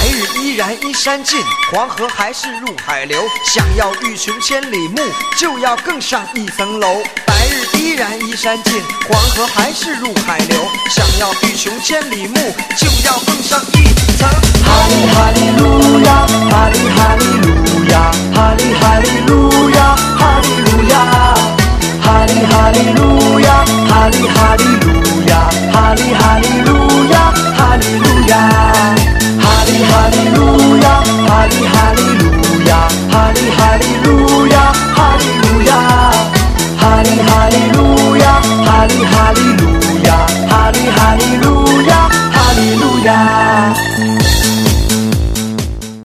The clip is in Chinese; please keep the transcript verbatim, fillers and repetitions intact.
日依然依山尽，黄河还是入海流。想要欲穷千里目，就要更上一层楼。白日依然依山尽，黄河还是入海流。想要欲穷千里目，就要更上一层楼。 哈利哈利路亚，哈利哈利路亚，哈利哈利路亚，哈利路亚，哈利哈利路亚，哈利哈利路亚，哈利哈利路亚，哈利路亚，哈利哈利路亚，哈利哈利路亚，哈利哈利路亚。